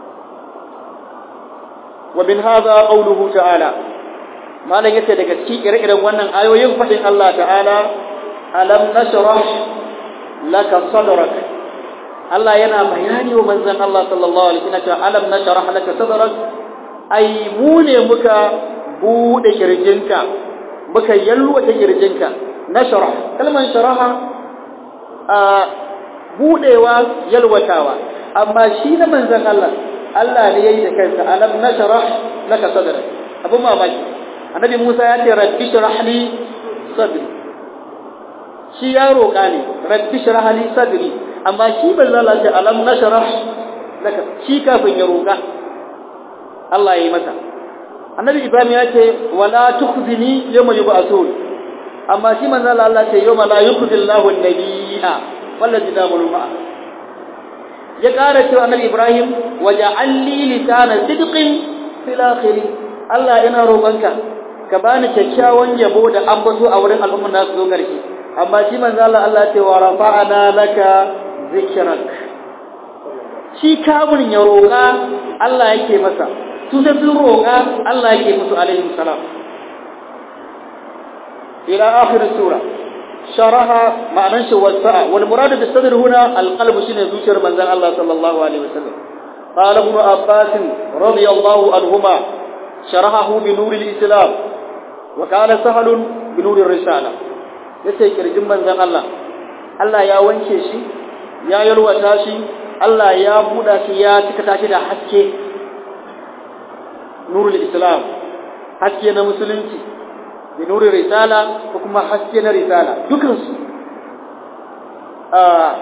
wa bin hadha qawluhu ta'ala malan yace daga cikin ire-iren wannan ayoyin fadin Allah ta'ala alam nashrah laka sadrak Allah yana bayani wa manzon Allah sallallahu alaihi wasallam alam nashrah laka sadrak ai mu ne muka bude kirjinka muka yalwata kirjinka nashrah kalman sharaha a budewa yalwatawa amma shi na manzon Allah Allah ne yayi da kansa alam nashrah laka sadrak abu mamaki annabi Musa ya ce rabbi shrah li sadri shi ya roƙa ne rabbi shrah li sadri amma shi manzon Allah ya ce alam nashrah laka shi kafin ya roƙa Allah yayi masa annabi Ibrahim ya ce wala tukhzini yawma yub'athun amma shi manzon Allah ya ce yawma la yukhzillahu an-nabiyya wallazina amanu ma'a ya ƙara cewa annabi Ibrahim waja'alli lisana sidqin fil akhir Allah ina roƙonka ka bani kyakkyawan yabo da ambato a wurin al'ummar nasu zo garki amma shi manzo Allah Allah ya ce wa rafa'ana laka zikrak shi kamun ya roƙa Allah yake masa su sai sun roƙa Allah yake musu alaihi salam ila akhir sura sharaha ma'anan shi wasa'a wal muradu bis sadr huna al qalb shine zuciyar manzon Allah sallallahu alaihi wasallam qala ibn abbas radiyallahu anhuma sharahahu bi nuril islam wa qala sahl bi nurir risala yace kirjin manzon Allah Allah ya wanke shi ya yalwata shi Allah ya buda shi ya cika shi da haske nurul islam haske na musulunci da nurin risala ko kuma haske na risala dukansu a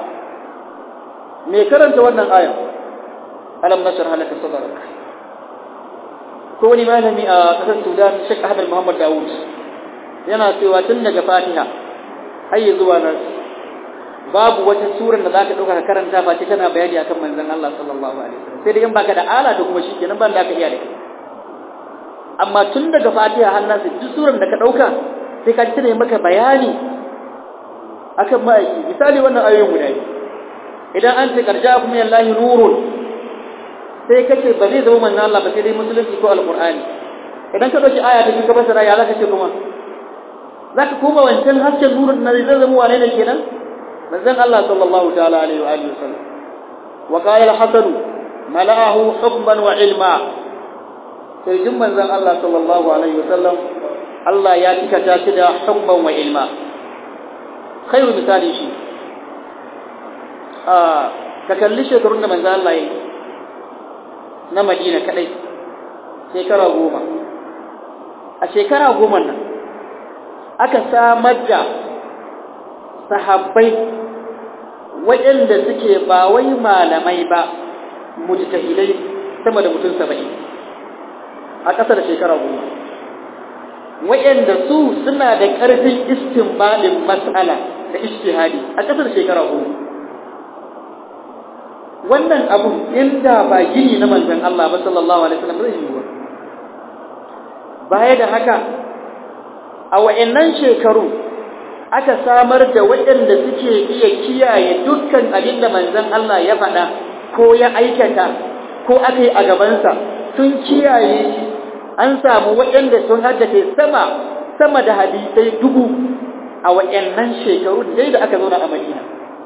me karanta wannan aya alam nashrah laka sadrak ko wani malami a kasar Sudan Sheikh Ahmad Muhammad Dawud yana cewa tun daga Fatiha har zuwa nan babu wata sura da zaka dauka ka karanta ba ce tana bayani akan manzon Allah sallallahu alaihi wasallam sai dai in baka da ala da kuma shikenan ban da ka iya da kai amma tun daga Fatiha har nan duk suran da ka dauka sai ka tana maka bayani akan mai misali wannan ayoyin guda biyu idan an ce karja kuma yallahi nurun sai kace ba zai zama manzon Allah ba sai dai musulunci ko alqur'ani idan ka dauki aya ta cikin basara ya zaka ce kuma zaka koma wancan hasken nurun na zai zama wane ne kenan manzon Allah sallallahu ta'ala alaihi wa alihi wasallam wa qala al-hasan mala'ahu hubban wa ilma sai jin manzon Allah sallallahu alaihi wasallam Allah ya cika ta shi da hubban wa ilma khairu misali shi ah ka kalli shekarun da manzon Allah yayi na Madina kadai shekara goma a shekara goma nan aka samar da sahabbai waɗanda suke ba wai malamai ba mujtahidai sama da mutum saba'in a ƙasar shekara goma waɗanda su suna da ƙarfin istinbadin mas'ala da ijtihadi a ƙasar shekara goma wannan abu inda ba gini na manzon Allah ba sallallahu alaihi wasallam zai yi wa baya da haka a wayannan shekaru aka samar da waɗanda suke iya kiyaye dukkan abin da manzon Allah ya faɗa ko ya aikata ko aka yi a gabansa sun kiyaye an samu waɗanda sun haddace sama sama da hadisai dubu a wayannan shekaru dai da aka zauna a Madina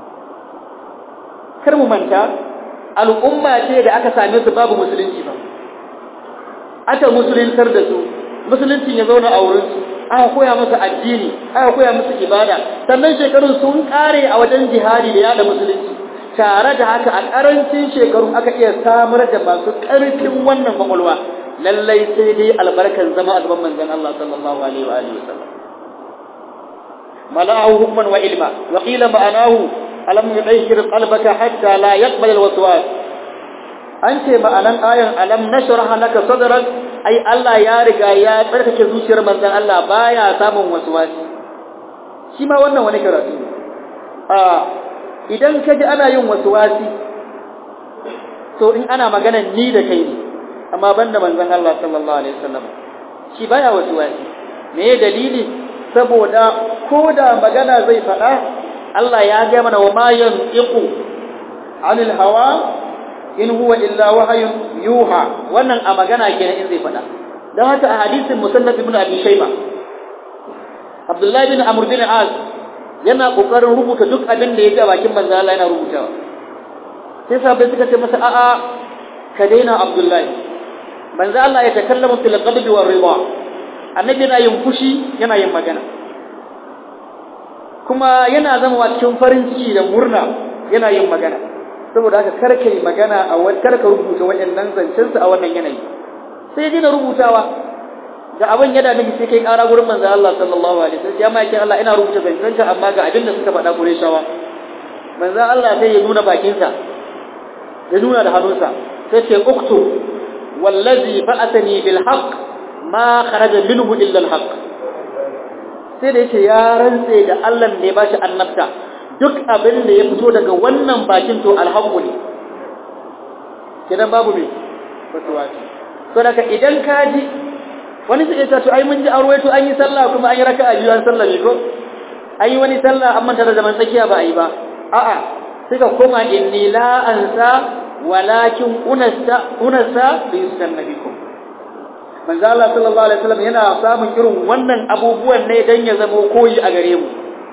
kar mu manta al'umma ce da aka same su babu musulunci ba aka musuluntar da su musulunci ya zauna a wurin su aka koya musu addini aka koya musu ibada sannan shekarun sun kare a wajen jihadi da yada musulunci tare da haka a karancin shekaru aka iya samar da masu karfin wannan kwakwalwa lallai sai dai albarkan zama a gaban manzon Allah sallallahu alaihi wa alihi wasallam mala'ahu hukman wa ilma wa qila ma'anahu alam yudhhir qalbaka hatta la yaqbal alwaswas an ce ma'anan ayan alam nashrah laka sadrak ai Allah ya riga ya tsarkake zuciyar manzon Allah baya samun waswasi shi ma wannan wani karatu a idan kaji ana yin waswasi to in ana magana ni da kai ne amma banda manzon Allah sallallahu alaihi wasallam shi baya waswasi me dalili saboda koda magana zai fada Allah ya ga mana wa ma yantiqu anil hawa in huwa illa wahyun yuha wannan a magana kenan in zai fada dan haka a hadisin musannad ibn abi shayba Abdullah ibn Amr bin As yana kokarin rubuta duk abin da yake a bakin manzo Allah yana rubutawa sai sahabbai suka ce masa a'a ka daina Abdullah manzo Allah ya takallama fil qadbi war ridha annabi yana yin fushi yana yin magana kuma yana zama cikin farin ciki da murna yana yin magana saboda haka karka yi magana a wani karka rubuta waɗannan zancen su a wannan yanayi sai dai na rubutawa da abin ya dame sai kai ƙara gurin manzo Allah sallallahu alaihi wasallam ya mai Allah ina rubuta zancen ka amma ga abin da suka faɗa Qurayshawa manzo Allah sai ya nuna bakin sa ya nuna da hannunsa sai ce uktu wallazi ba'athani bil haqq ma kharaja minhu illa al haqq sai da yake ya rantse da Allah ne ba shi annabta duk abin da ya fito daga wannan bakin to alhaqqu ne kidan babu me fatuwa to daga idan ka ji wani sai ya to ai mun ji arwaito an yi sallah kuma an yi raka'a biyu an sallame ko an yi wani sallah amma tare da zaman tsakiya ba ai ba a'a sai ka koma inni la ansa walakin unasta unasa bi sunnabikum manzo Allah sallallahu alaihi wasallam yana samun irin wannan abubuwan ne dan ya zama koyi a gare mu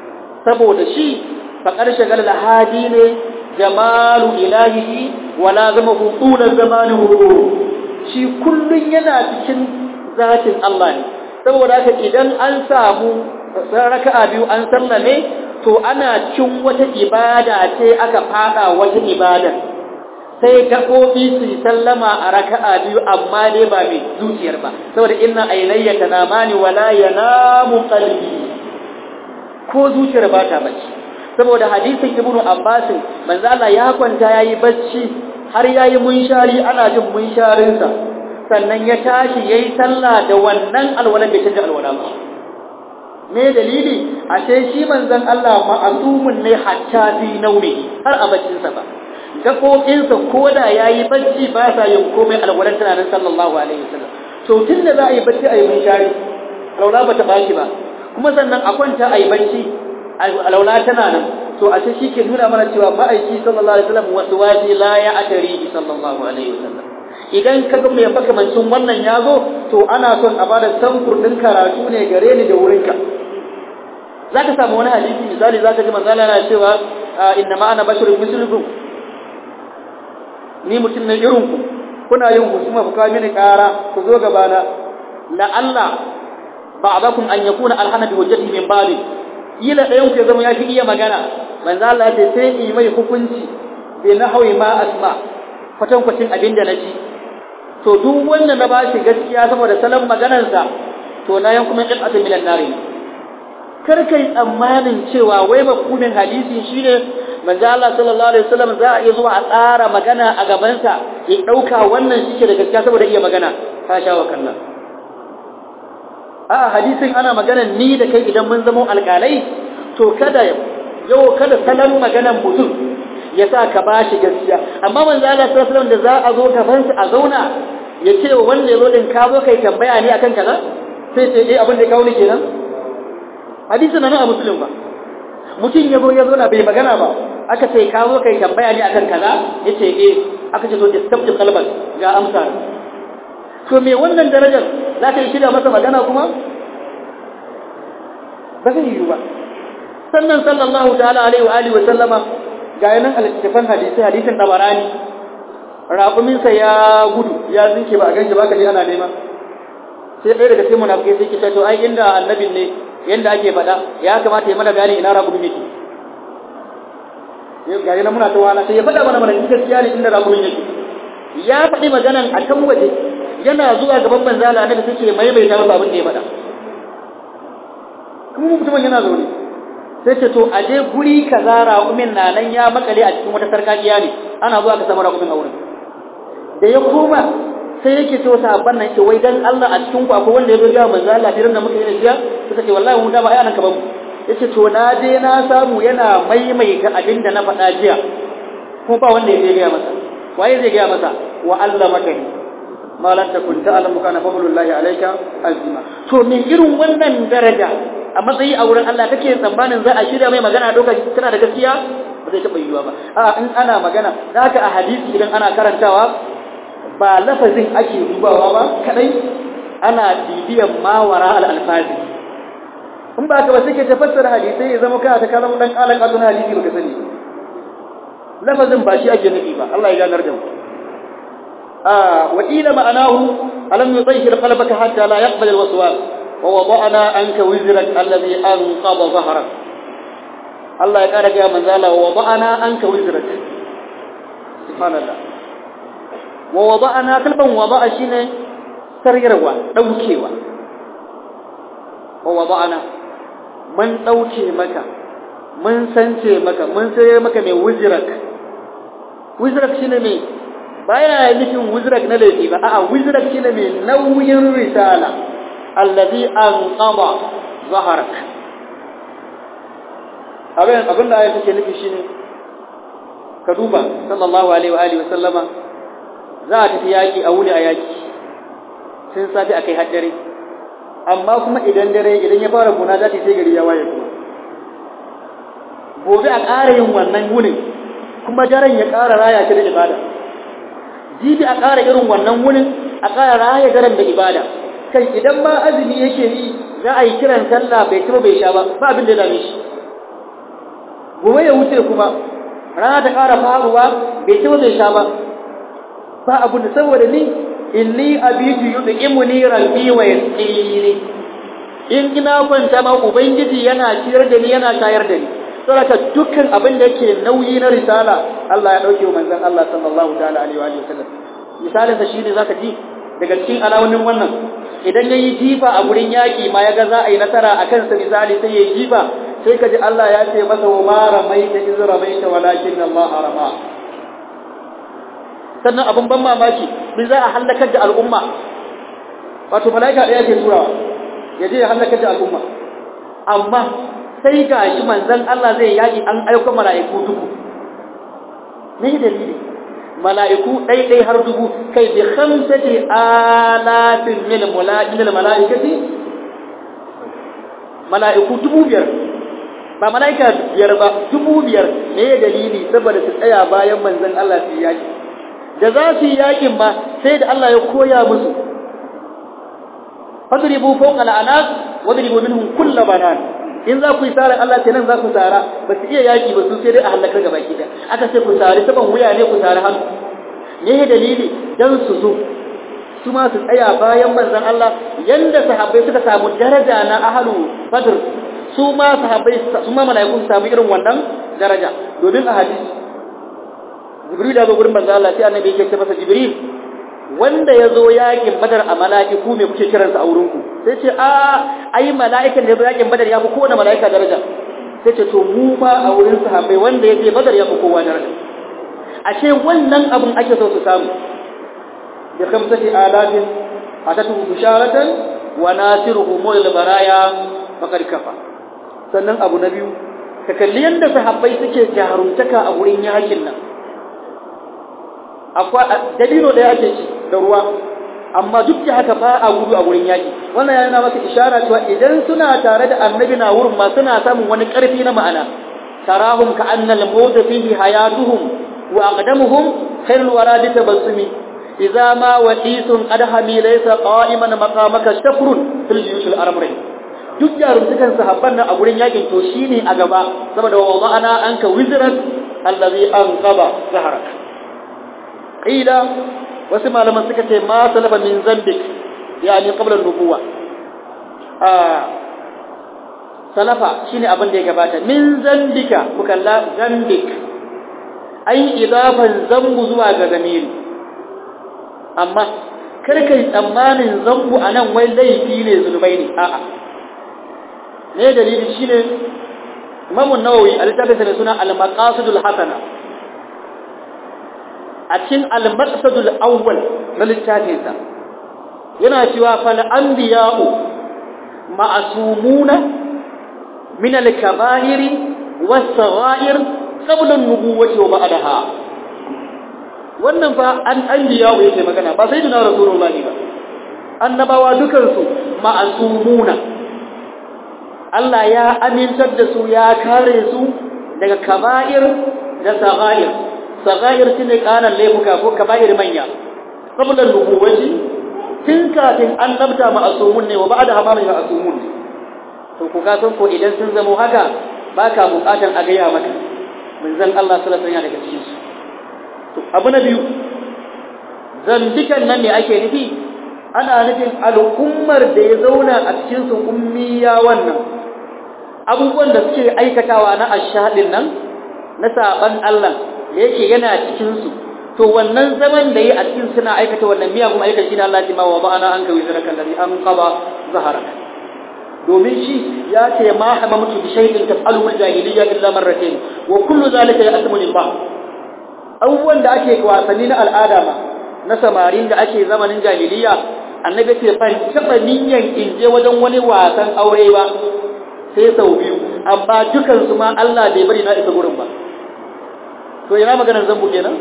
saboda shi faqad shagala al-hadi ne jamalu ilahihi wala zamahu tula zamanuhu shi kullun yana cikin zatin Allah ne saboda haka idan an samu raka'a biyu an sallame to ana cikin wata ibada ce aka fada wata ibada sai gabobi su sallama a raka'a biyu amma dai ba mai zuciyar ba saboda inna aynayya tanamani wala yanamu qalbi ko zuciyar ba ta bacci saboda hadisin ibnu abbas manzo Allah ya kwanta yayi bacci har yayi munshari ana jin munsharin sa sannan ya tashi yayi sallah da wannan alwala bai canza alwala ba me dalili ashe shi manzon Allah ma'asumun ne hatta fi naumi har a baccin sa ba gabobin sa koda yayi bacci ba sa yin komai alwalan tunanin sallallahu alaihi wasallam to tunda za a yi bacci a yi munshari alwala ba ta baki ba kuma sannan a kwanta a yi bacci alaula tana nan to a shi ke nuna mana cewa ma'aiki sallallahu alaihi wasallam wasu waji la ya atari sallallahu alaihi wasallam idan ka ga mai makamancin wannan yazo to ana son a bada samfur din karatu ne gare ni da wurinka zaka samu wani hadisi misali zaka ji manzo Allah yana cewa inna ma ana basharun mislukum ni mutum ne irin ku kuna yin husuma ku kawo mini kara ku zo gabana la Allah ba'dakum an yakuna alhana bi hujjati min bali kila ɗayan ku ya zama ya fi iya magana manzo Allah ya ce sai yi mai hukunci bi nahwi ma asma fatan kwacin abinda naji to duk wanda na bashi gaskiya saboda salon maganar sa to na yan kuma qit'atu minan nari kar kai tsammanin cewa wai makumin hadisi shine manzo Allah sallallahu alaihi wasallam za a iya zuwa a tsara magana a gaban sa ya dauka wannan shike da gaskiya saboda iya magana ka sha wa kallon a hadisin ana magana ni da kai idan mun zama alƙalai to kada yau kada salon maganan mutum ya sa ka bashi gaskiya amma manzo Allah sallallahu alaihi wasallam da za a zo gaban sa a zauna ya ce wanda ya zo din ka zo kai tambaya ne akan kaza sai ce eh abin da kawo ni kenan hadisin nan a muslim ba mutum ya zo ya zo na bai magana ba aka ce ka zo kai tambaya ne akan kaza yace eh aka ce to istabti qalban ga amsa to me wannan darajar za ta yi shirya masa magana kuma ba zai yi ba sannan sallallahu ta'ala alaihi wa alihi wa sallama ga yanan al-istifan hadisi hadisin tabarani raqumin sa ya gudu ya zinke ba a ganshi ba kaje ana nema sai ɗaya daga cikin munafiki sai kita to ai inda annabin ne yanda ake faɗa ya kamata ya mana bayani ina raqumin yake yau ga yanan muna tawana sai ya faɗa mana mana gaskiya ne inda raqumin yake ya faɗi maganan a kan waje yana zuwa gaban manzo Allah annabi suke maimaita masa abin da ya faɗa kuma mutumin yana zaune sai ce to aje guri kaza raqumin na nan ya makale a cikin wata sarkakiya ne ana zuwa ka samu raqumin a wurin da ya koma sai yake ce wasu abban nan ke wai dan Allah a cikin ku akwai wanda ya zo ga manzo Allah firin da muka yi da jiya suka ce wallahi mu da ba ai anan ka bamu yace to na je na samu yana maimaita abin da na faɗa jiya kuma ba wanda ya ga masa waye zai ga masa wa allamaka ma lam takun ta'lamu kana fadlullahi alayka azima to me irin wannan daraja a matsayi a wurin Allah kake tsammanin za a shirya mai magana doka tana da gaskiya ba zai taba yiwuwa ba a in ana magana zaka a hadisi idan ana karantawa ba lafazin ake dubawa ba kadai ana bibiyan mawara al-alfazi in ba ka ba sai ke tafassara hadisi ya zama kana ta kalamu dan kalan aduna hadisi baka sani lafazin ba shi ake nufi ba Allah ya ganar da mu ah wa ila ma'anahu alam yutahhir qalbaka hatta la yaqbal alwaswas wa wada'na anka wizrak alladhi anqadha dhahrak Allah ya kara ga manzo Allah wa wada'na anka wizrak subhanallah wa wada'na kalban wada'a shine sargarwa daukewa wa wada'na man dauke maka mun sance maka mun saye maka mai wizrak wizrak shine mai baya nufin wizrak na laifi ba a'a wizrak shine mai nauyin risala allazi anqada zaharak abin abin da ayatu ke nufi shine ka duba sallallahu alaihi wa alihi wa sallama za a tafi yaki a wuni a yaki sun safi akai haddare amma kuma idan dare idan ya fara guna zati sai gari ya waye kuma gobe a ƙara yin wannan wunin kuma daren ya ƙara raya shi da ibada jibi a ƙara irin wannan wunin a ƙara raya daren da ibada kai idan ma azumi yake yi za a yi kiran sallah bai ci ba bai sha ba ba abin da ya dame shi gobe ya wuce kuma rana ta ƙara faruwa bai ci bai sha ba ba abu da saboda ni inni abitu yud'imuni rabbi wa yasqini in ina kwanta ma ubangiji yana ciyar da ni yana shayar da ni saboda dukkan abin da yake nauyi na risala Allah ya dauke wa manzon Allah sallallahu ta'ala alaihi wa sallam misalin sa shine zaka ji daga cikin alawonin wannan idan yayi jifa a gurin yaki ma yaga za a yi nasara akan sa misali sai yayi jifa sai kaji Allah ya ce masa wa ma ramaita iz ramaita walakin Allah rama sannan abun ban mamaki bin za a halakar da al'umma wato malaika daya ke turawa yaje ya halakar da al'umma amma sai gashi manzon Allah zai yaki an aika malaiku dubu me dalili malaiku dai dai har dubu kai bi khamsati alafin min malaikati malaiku dubu biyar ba malaika biyar ba dubu biyar me dalili saboda su tsaya bayan manzon Allah su yaki da za su yakin ba sai da Allah ya koya musu fadribu fawqa al'anaq wadribu minhum kull banan in za ku yi tsara Allah ce nan za ku tsara ba su iya yaki ba su sai dai a halakar gaba ki da aka ce ku tsari saban wuya ne ku tsara hannu me dalili dan su zo su ma su tsaya bayan manzon Allah yanda sahabbai suka samu daraja na ahlu badr su ma sahabbai su ma malaiku su samu irin wannan daraja domin a hadisi Jibril ya zo gurin manzon Allah sai annabi yake ce masa Jibril wanda yazo yakin badar a malaiku me kuke kiransa a wurin ku sai ce a ai malaikan da yazo yakin badar ya fi kowane malaika daraja sai ce to mu ma a wurin sahabbai wanda yake badar ya fi kowa daraja ashe wannan abun ake so su samu bi khamsati alafin atatu bisharatan wa nasiruhu mul baraya faqad kafa sannan abu na biyu ka kalli yanda sahabbai suke jaruntaka a wurin yakin nan akwai dalilo da yake ci da ruwa amma duk da haka ba a gudu a gurin yaki wannan yana maka ishara cewa idan suna tare da annabi na wurin ma suna samun wani karfi na ma'ana tarahum ka annal mawt fihi hayatuhum wa aqdamuhum khairul waradi tabassumi idza ma waqisun adhami laysa qa'iman maqamaka shafrun fil juyush al armri duk jarumtukan sahabban nan a gurin yakin to shine a gaba saboda wada'ana anka wizrak allazi anqaba zahrak qila wasu malaman suka ce ma salaba min zambik yani qabla an-nubuwa ah salafa shine abin da ya gabata min zambika mukalla zambik ai idafan zambu zuwa ga zamiri amma kar kai tsammanin zambu anan wai laifi ne zulmai ne a'a ne dalili shine Imam an-Nawawi al-Tabari suna al-Maqasidul Hasana a cikin al-maqsadul awwal na littafinsa yana cewa fal anbiya'u ma'sumuna min al-kaba'ir was-sagha'ir qabla an-nubuwwati wa ba'daha wannan fa an anbiya'u yake magana ba sai duna rasulullahi ba annabawa dukan su ma'sumuna Allah ya amintar da su ya kare su daga kaba'ir da sagha'ir sagair shine kanan laifuka ko kaba'ir manya qabla nubuwati tun kafin annabta ma'asumun ne wa ba'da hamama ma'asumun ne to ku ga san ko idan sun zama haka baka bukatan a gaya maka manzon Allah sallallahu alaihi wasallam daga cikin su to abu na biyu zambikan nan ne ake nufi ana nufin al'ummar da ya zauna a cikin su ummiya wannan abubuwan da suke aikatawa na ashadin nan na saban Allah yake yana cikin su to wannan zaman da yi a cikin suna aikata wannan miyagun aika shi ne Allah ya ma wa ba'ana an kawi zaraka alladhi an qaba zaharaka domin shi ya ce ma hamamtu bi shay'in taf'alu al-jahiliyya illa marratayn wa kullu zalika ya'tamu lillah abubuwan da ake wasanni na al'ada ma na samarin da ake zamanin jahiliyya annabi ce ban taba niyyan in je wajen wani wasan aure ba sai sau biyu amma dukan su ma Allah bai bari na isa gurin ba to ina maganar zambu kenan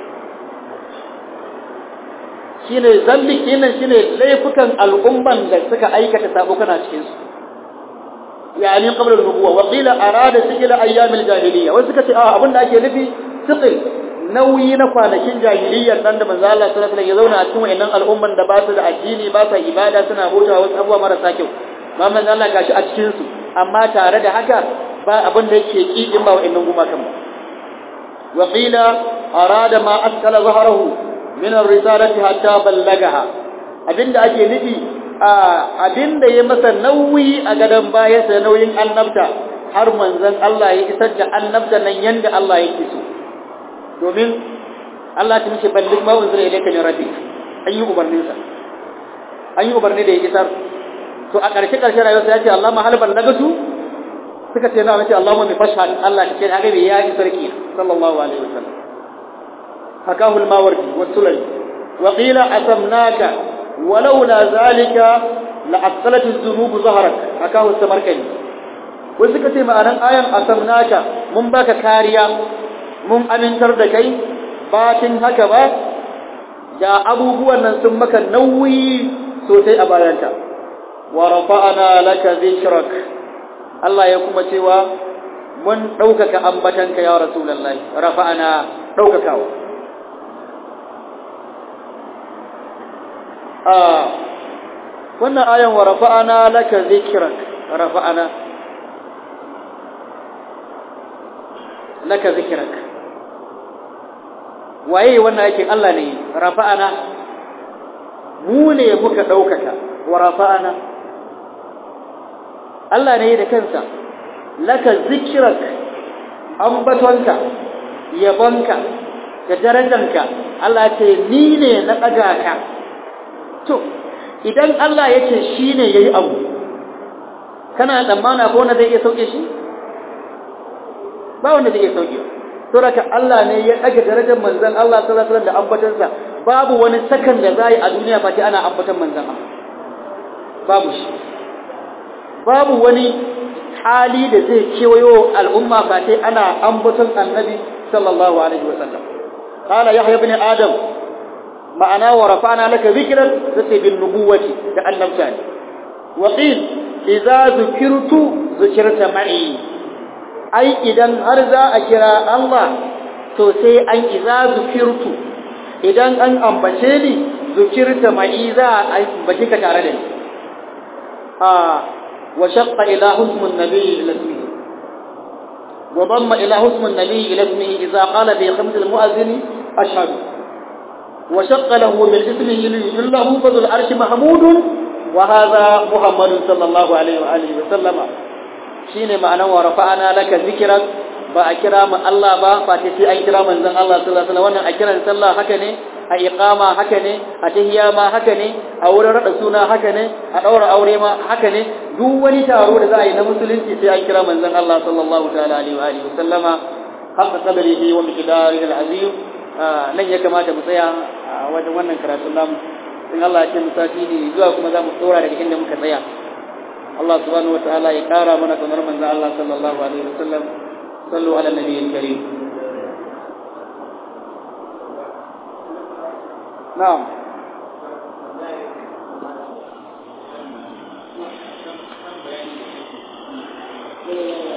shine zambi kenan shine laifukan al'umman da suka aikata sabo kana cikin su yani qabla an-nubuwwa wa qila arada sikila ayyam al-jahiliyya wasu suka ce a abinda ake nufi sikil nauyi na kwanakin jahiliyyar nan da manzo Allah sallallahu alaihi wasallam ya zauna a cikin wayannan al'umman da ba su da addini ba su ibada suna bautawa wasu abubuwa marasa kyau amma manzo Allah gashi a cikin su amma tare da haka ba abin da yake ki in ba wa'annan gumakan ba wa qila arada ma askala zahrahu min ar-risalati hatta ballagaha abinda ake nufi abinda ya masa nauyi a gadan baya sai nauyin annabta har manzon Allah ya isar da annabta nan yanda Allah yake so domin Allah ta mishi ballig ma unzila ilayka min rabbik an yi umarnin sa an yi umarni da ya isar to a ƙarshe ƙarshe rayuwarsa ya ce Allah ma hal ballagatu suka ce na mace Allahumma bi fashhad Allah ka ce na ga ya isar ki sallallahu alaihi wasallam hakahu al-mawardi wa sulali wa qila asamnaka ولولا ذلك لأثقلت الذنوب ظهرك hakahu samarkani wai suka ce ma'anan ayan asamnaka mun baka kariya mun amintar da kai batin haka ba da abubuwan nan sun maka nauyi sosai a bayanta wa rafa'ana laka dhikrak Allah ya kuma cewa mun daukaka ambatanka ya rasulullahi rafa'ana daukakawa ah wannan ayan wa rafa'ana laka dhikrak rafa'ana laka dhikrak waye wannan yake Allah ne rafa'ana mu ne muka daukaka wa rafa'ana Allah ne da kansa laka dhikrak ambatonka yabonka da darajanka Allah ce ni ne na daga ka to idan Allah yake shine yayi abu kana tsammana ko wanda zai iya sauke shi ba wanda zai iya sauke saboda Allah ne ya daga darajar manzon Allah sallallahu alaihi wasallam da ambatansa babu wani sakan da zai a duniya fa ana ambatan manzon Allah babu shi babu wani hali da zai kewayo al'umma fa ana ambaton annabi sallallahu alaihi wasallam qala yahya ibn adam ma'ana wa rafa'na laka dhikran sai bin nubuwati da annabta wa qil idza zukirtu zukirta ma'i ai idan har za a kira Allah to sai an idza zukirtu idan an ambace ni zukirta ma'i za a ambace ka tare da ni a wa shaqqa ilahu ismun nabiy ila ismihi wa damma ilahu ismun nabiy ila ismihi idza qala bi khamsi al-mu'adhdhin ashhadu وشق له من اسمه ليجله فذو العرش محمود وهذا محمد صلى الله عليه وآله وسلم شيني معنى ورفعنا لك ذكرك ba a kira mu Allah ba fati sai an kira manzon Allah sallallahu alaihi wasallam wannan a kiran sallah haka ne a iqama haka ne a tahiyya ma haka ne a wurin rada suna haka ne a daura aure ma haka ne duk wani taro da za a yi na musulunci sai an kira manzon Allah sallallahu ta'ala alaihi wa alihi wasallama haqqa qadrihi wa miqdarihi al-azim nan ya kamata mu tsaya a wajen wannan karatun namu in Allah ya ce mu sati ne zuwa kuma za mu tsora daga inda muka tsaya Allah subhanahu wataala ya kara mana kamar manzo Allah sallallahu alaihi wasallam sallu ala nabiyil karim na'am